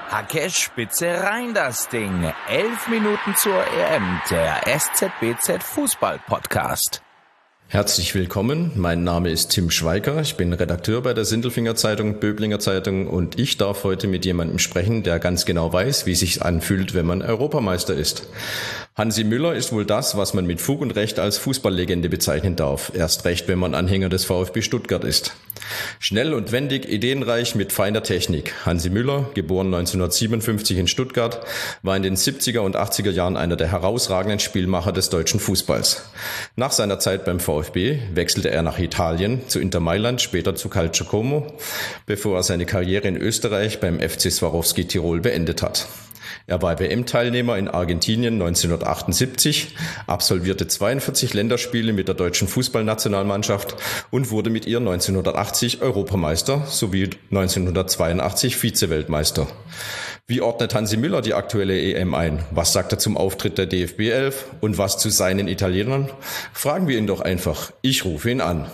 Hacke Spitze rein das Ding. 11 Minuten zur EM, der SZBZ Fußball Podcast. Herzlich willkommen, mein Name ist Tim Schweiger, ich bin Redakteur bei der Sindelfinger Zeitung, Böblinger Zeitung und ich darf heute mit jemandem sprechen, der ganz genau weiß, wie es sich anfühlt, wenn man Europameister ist. Hansi Müller ist wohl das, was man mit Fug und Recht als Fußballlegende bezeichnen darf, erst recht, wenn man Anhänger des VfB Stuttgart ist. Schnell und wendig, ideenreich mit feiner Technik. Hansi Müller, geboren 1957 in Stuttgart, war in den 70er und 80er Jahren einer der herausragenden Spielmacher des deutschen Fußballs. Nach seiner Zeit beim VfB wechselte er nach Italien, zu Inter Mailand, später zu Calcio Como, bevor er seine Karriere in Österreich beim FC Swarovski Tirol beendet hat. Er war WM-Teilnehmer in Argentinien 1978, absolvierte 42 Länderspiele mit der deutschen Fußballnationalmannschaft und wurde mit ihr 1980 Europameister sowie 1982 Vize-Weltmeister. Wie ordnet Hansi Müller die aktuelle EM ein? Was sagt er zum Auftritt der DFB 11 und was zu seinen Italienern? Fragen wir ihn doch einfach. Ich rufe ihn an.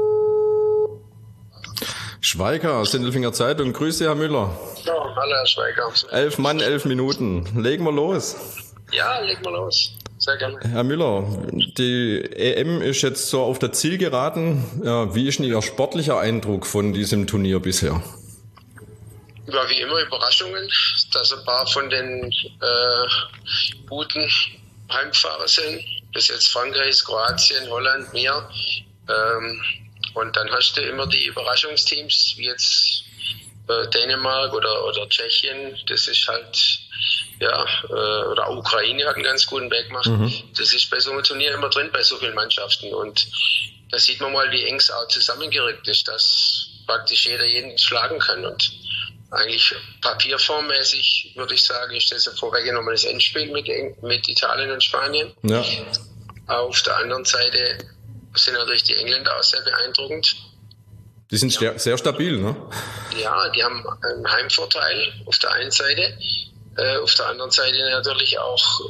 Schweiger, Sindelfinger Zeitung. Grüße, Herr Müller. Ja, hallo, Herr Schweiger. 11 Mann, 11 Minuten. Legen wir los. Ja, legen wir los. Sehr gerne. Herr Müller, die EM ist jetzt so auf der Zielgeraden. Ja, wie ist denn Ihr sportlicher Eindruck von diesem Turnier bisher? Ja, wie immer Überraschungen, dass ein paar von den guten Heimfahrer sind. Bis jetzt Frankreich, Kroatien, Holland, mir. Und dann hast du immer die Überraschungsteams, wie jetzt Dänemark oder Tschechien. Das ist halt, ja, oder Ukraine hat einen ganz guten Weg gemacht. Das ist bei so einem Turnier immer drin, bei so vielen Mannschaften. Und da sieht man mal, wie eng es auch zusammengerückt ist, dass praktisch jeder jeden schlagen kann. Und eigentlich papierformmäßig, würde ich sagen, ist das ein vorweggenommenes Endspiel mit Italien und Spanien. Ja. Auf der anderen Seite sind natürlich die Engländer auch sehr beeindruckend. Die sind sehr stabil, ne? Ja, die haben einen Heimvorteil auf der einen Seite. Auf der anderen Seite natürlich auch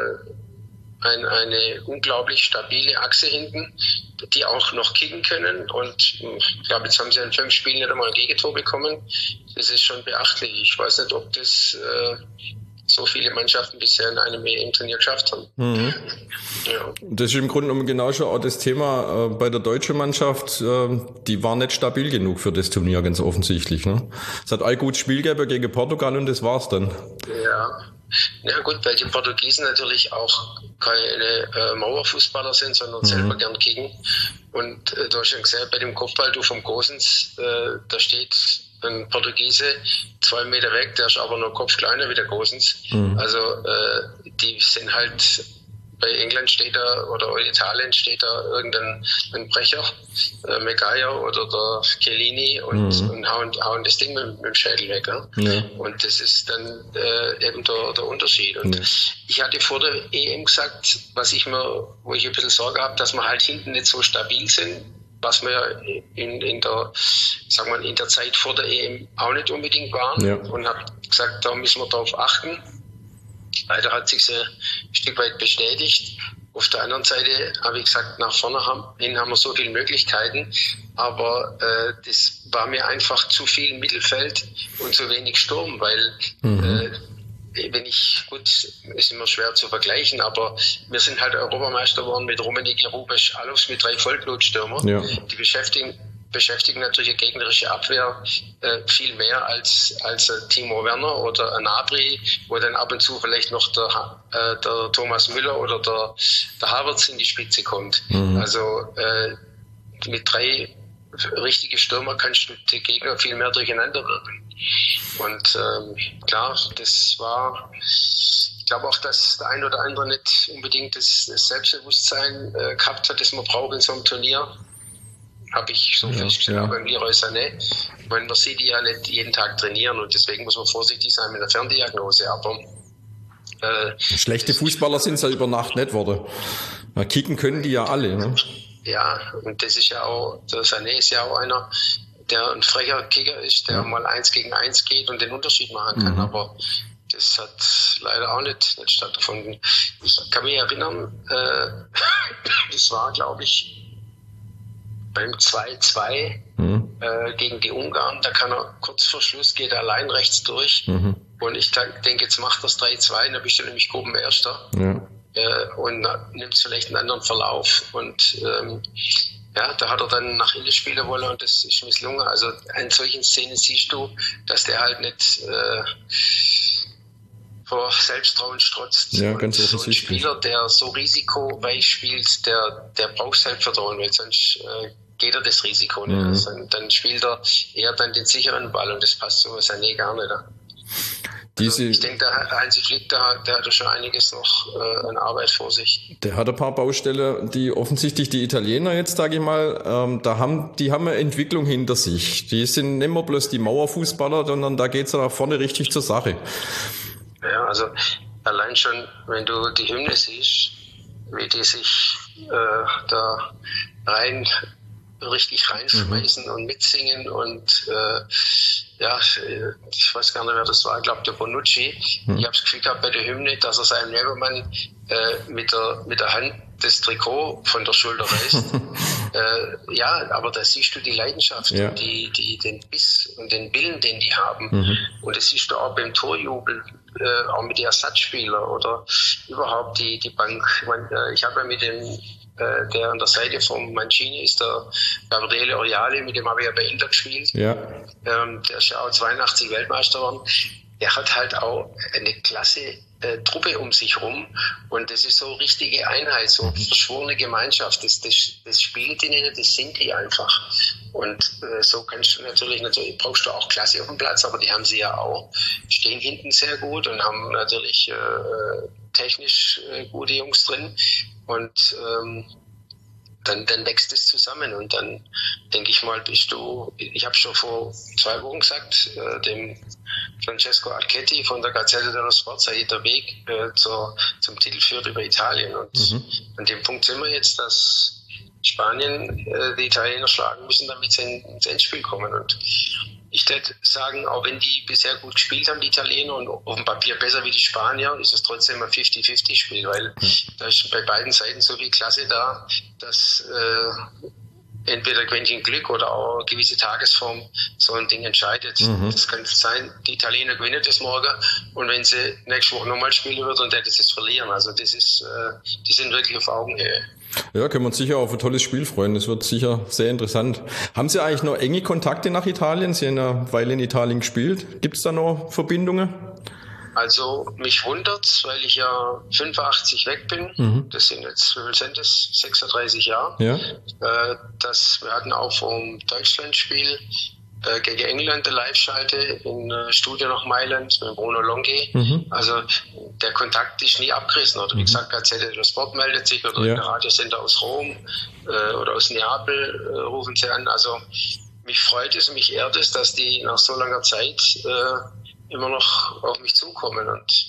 eine unglaublich stabile Achse hinten, die auch noch kicken können. Und ich glaube, jetzt haben sie in 5 Spielen nicht einmal ein Gegentor bekommen. Das ist schon beachtlich. Ich weiß nicht, ob das so viele Mannschaften bisher in einem EM-Turnier geschafft haben. Ja. Das ist im Grunde genommen genau schon auch das Thema bei der deutschen Mannschaft. Die war nicht stabil genug für das Turnier, ganz offensichtlich. Ne? Es hat ein gutes Spiel gegeben gegen Portugal und das war's dann. Ja gut, weil die Portugiesen natürlich auch keine Mauerfußballer sind, sondern selber gern kicken. Und du hast schon gesehen, bei dem Kopfball vom Gosens, da steht ein Portugiese 2 Meter weg, der ist aber nur Kopf kleiner wie der Gosens. Also die sind halt, bei England steht da oder Italien steht da irgendein Brecher, Maguire oder der Chiellini und hauen das Ding mit dem Schädel weg. Ja? Und das ist dann eben der Unterschied. Und ich hatte vor der EM gesagt, wo ich ein bisschen Sorge habe, dass wir halt hinten nicht so stabil sind, was wir in der Zeit vor der EM auch nicht unbedingt waren. Ja. Und habe gesagt, da müssen wir darauf achten. Leider hat sich ein Stück weit bestätigt. Auf der anderen Seite habe ich gesagt, nach vorne hin haben wir so viele Möglichkeiten, aber das war mir einfach zu viel Mittelfeld und zu wenig Sturm, weil ist immer schwer zu vergleichen, aber wir sind halt Europameister geworden mit Rummenigge, Rubesch, Alofs, mit 3 Vollblutstürmer. Ja. Die beschäftigen natürlich eine gegnerische Abwehr viel mehr als Timo Werner oder ein Gnabry, wo dann ab und zu vielleicht noch der Thomas Müller oder der Havertz in die Spitze kommt. Also mit 3 richtige Stürmer kannst du die Gegner viel mehr durcheinander wirken. Und klar, das war, ich glaube auch, dass der ein oder andere nicht unbedingt das Selbstbewusstsein gehabt hat, das man braucht in so einem Turnier. Habe ich so festgestellt, auch beim Leroy Sané. Ich meine, man sieht die ja nicht jeden Tag trainieren und deswegen muss man vorsichtig sein mit der Ferndiagnose. Aber schlechte Fußballer sind es ja über Nacht nicht worden. Kicken können die ja alle. Ne? Ja, und das ist ja auch, der Sané ist ja auch einer, der ein frecher Kicker ist, der mal 1 gegen 1 geht und den Unterschied machen kann. Aber das hat leider auch nicht stattgefunden. Ich kann mich erinnern, das war, glaube ich, beim 2-2 gegen die Ungarn, da kann er kurz vor Schluss, geht er allein rechts durch. Und ich denke, jetzt macht das 3-2, dann bist du nämlich Gruppenerster. Und nimmt vielleicht einen anderen Verlauf. Und da hat er dann nach innen spielen wollen und das ist misslungen. Also an solchen Szenen siehst du, dass der halt nicht vor Selbsttrauen strotzt. Ja, und ganz so ein Spieler, der so risikoreich spielt, der braucht Selbstvertrauen, weil sonst geht er das Risiko nicht. Also, dann spielt er eher dann den sicheren Ball und das passt so Sané gar nicht. Also ich denke, der Hansi Flick, der hat schon einiges noch an Arbeit vor sich. Der hat ein paar Baustellen, die offensichtlich die Italiener jetzt, sage ich mal, die haben eine Entwicklung hinter sich. Die sind nicht mehr bloß die Mauerfußballer, sondern da geht's nach vorne richtig zur Sache. Ja, also allein schon, wenn du die Hymne siehst, wie die sich da richtig reinschmeißen und mitsingen und ich weiß gar nicht, wer das war, ich glaube der Bonucci. Ich habe das Gefühl gehabt bei der Hymne, dass er seinem Nebenmann mit der Hand das Trikot von der Schulter reißt. Aber da siehst du die Leidenschaft und den Biss und den Willen, den die haben. Und das siehst du auch beim Torjubel, auch mit den Ersatzspielern oder überhaupt die Bank. Ich habe ja mit dem der an der Seite vom Mancini ist, der Gabriele Oriale, mit dem habe ich ja bei Inter gespielt. Ja. Der ist ja auch 82 Weltmeister geworden. Der hat halt auch eine klasse Truppe um sich rum und das ist so richtige Einheit, so verschworene Gemeinschaft. Das spielt die nicht, das sind die einfach. Und so kannst du natürlich brauchst du auch Klasse auf dem Platz, aber die haben sie ja auch. Stehen hinten sehr gut und haben natürlich technisch gute Jungs drin. Und dann wächst es zusammen und dann denke ich mal, ich habe schon vor 2 Wochen gesagt, dem Francesco Archetti von der Gazzetta dello Sport sei der Weg zum Titel führt über Italien und an dem Punkt sind wir jetzt, dass Spanien die Italiener schlagen müssen, damit sie ins Endspiel kommen und ich würde sagen, auch wenn die bisher gut gespielt haben, die Italiener, und auf dem Papier besser wie die Spanier, ist es trotzdem ein 50-50-Spiel, weil da ist bei beiden Seiten so viel Klasse da, dass entweder ein Quäntchen Glück oder auch eine gewisse Tagesform so ein Ding entscheidet. Das kann sein, die Italiener gewinnen das morgen und wenn sie nächste Woche nochmal spielen würden, dann hätten sie es verlieren. Also das ist, die sind wirklich auf Augenhöhe. Ja, können wir uns sicher auf ein tolles Spiel freuen. Das wird sicher sehr interessant. Haben Sie eigentlich noch enge Kontakte nach Italien? Sie haben eine Weile in Italien gespielt. Gibt es da noch Verbindungen? Also mich wundert's, weil ich ja 85 weg bin. Das sind jetzt, wie viel sind das? 36 Jahre. Ja. Wir hatten auch vom Deutschlandspiel gegen England eine Live-Schalte in Studio nach Mailand mit Bruno Longhi. Also der Kontakt ist nie abgerissen. Oder wie gesagt, Gazzetta dello Sport meldet sich oder der Radiosender aus Rom oder aus Neapel rufen sie an. Also mich freut es, mich ehrt es, dass die nach so langer Zeit immer noch auf mich zukommen und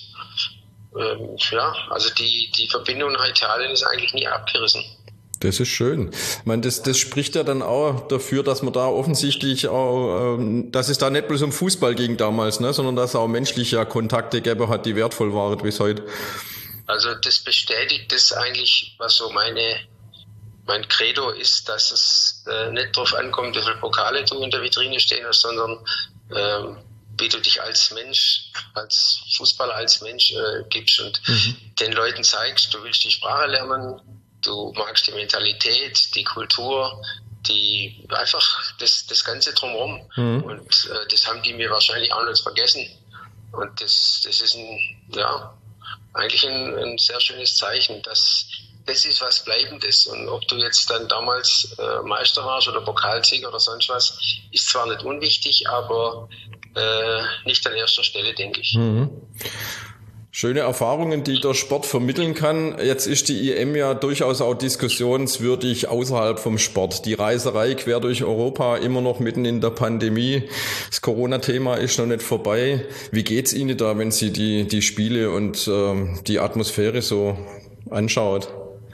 also die Verbindung nach Italien ist eigentlich nie abgerissen. Das ist schön. Ich meine, das spricht ja dann auch dafür, dass man da offensichtlich auch, dass es da nicht bloß um Fußball ging damals, ne, sondern dass es auch menschliche Kontakte gegeben hat, die wertvoll waren bis heute. Also das bestätigt das eigentlich, was so mein Credo ist, dass es nicht darauf ankommt, wie viele Pokale du in der Vitrine stehen hast, sondern wie du dich als Mensch, als Fußballer, als Mensch gibst und den Leuten zeigst, du willst die Sprache lernen, du magst die Mentalität, die Kultur, einfach das Ganze drumherum. Und das haben die mir wahrscheinlich auch nicht vergessen. Und das ist eigentlich ein sehr schönes Zeichen, dass das ist was Bleibendes. Und ob du jetzt dann damals Meister warst oder Pokalsieger oder sonst was, ist zwar nicht unwichtig, aber nicht an erster Stelle, denke ich. Schöne Erfahrungen, die der Sport vermitteln kann. Jetzt ist die EM ja durchaus auch diskussionswürdig außerhalb vom Sport. Die Reiserei quer durch Europa, immer noch mitten in der Pandemie. Das Corona-Thema ist noch nicht vorbei. Wie geht's Ihnen da, wenn Sie die Spiele und die Atmosphäre so anschaut?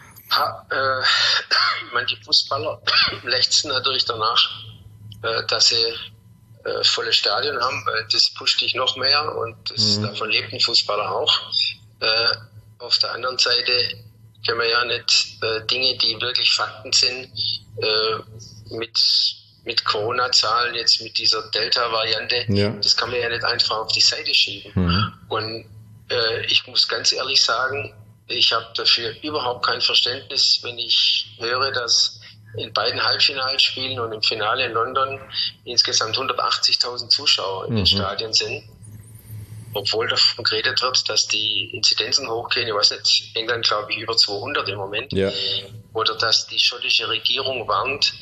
Die Fußballer lechzen natürlich danach, dass sie volle Stadien haben, weil das pusht dich noch mehr und davon lebt ein Fußballer auch. Auf der anderen Seite können wir ja nicht Dinge, die wirklich Fakten sind, mit Corona-Zahlen, jetzt mit dieser Delta-Variante, das kann man ja nicht einfach auf die Seite schieben. Und ich muss ganz ehrlich sagen, ich habe dafür überhaupt kein Verständnis, wenn ich höre, dass in beiden Halbfinalspielen und im Finale in London insgesamt 180.000 Zuschauer in den Stadien sind. Obwohl davon geredet wird, dass die Inzidenzen hochgehen, ich weiß nicht, England glaube ich über 200 im Moment, oder dass die schottische Regierung warnt,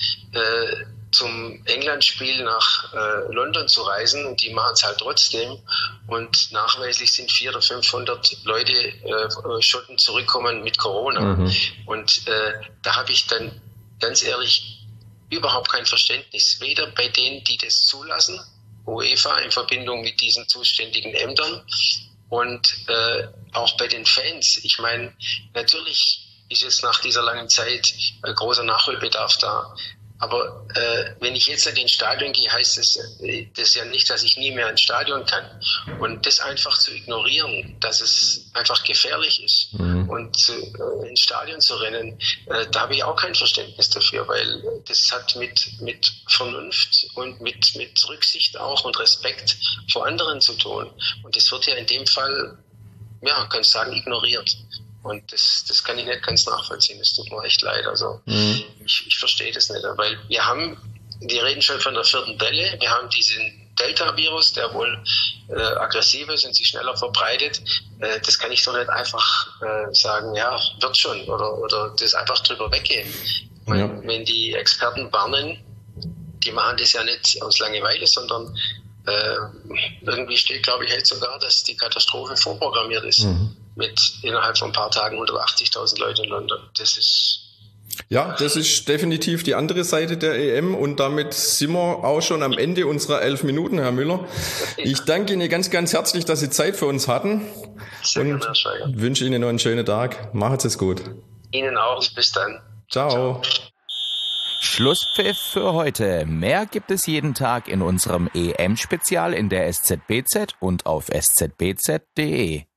zum England-Spiel nach London zu reisen, und die machen es halt trotzdem, und nachweislich sind 400 oder 500 Leute, Schotten, zurückkommen mit Corona. Und da habe ich dann ganz ehrlich überhaupt kein Verständnis, weder bei denen, die das zulassen, UEFA in Verbindung mit diesen zuständigen Ämtern, und auch bei den Fans. Ich meine, natürlich ist jetzt nach dieser langen Zeit ein großer Nachholbedarf da. Aber wenn ich jetzt in den Stadion gehe, heißt das ja nicht, dass ich nie mehr ins Stadion kann. Und das einfach zu ignorieren, dass es einfach gefährlich ist und ins Stadion zu rennen, da habe ich auch kein Verständnis dafür, weil das hat mit Vernunft und mit Rücksicht auch und Respekt vor anderen zu tun. Und das wird ja in dem Fall, ja, kann ich sagen, ignoriert. Und das kann ich nicht ganz nachvollziehen. Das tut mir echt leid. Also ich verstehe das nicht. Weil wir reden schon von der 4. Welle. Wir haben diesen Delta-Virus, der wohl aggressiv ist und sich schneller verbreitet. Das kann ich doch nicht einfach sagen, ja, wird schon. Oder das einfach drüber weggehen. Wenn die Experten warnen, die machen das ja nicht aus Langeweile, sondern irgendwie steht, glaube ich, jetzt sogar, dass die Katastrophe vorprogrammiert ist. Mit innerhalb von ein paar Tagen 180.000 Leute in London. Das ist definitiv die andere Seite der EM, und damit sind wir auch schon am Ende unserer 11 Minuten, Herr Müller. Ich danke Ihnen ganz, ganz herzlich, dass Sie Zeit für uns hatten. Sehr gerne, Herr Schweiger. Wünsche Ihnen noch einen schönen Tag. Machen Sie es gut. Ihnen auch. Bis dann. Ciao. Schlusspfiff für heute. Mehr gibt es jeden Tag in unserem EM-Spezial in der SZBZ und auf szbz.de.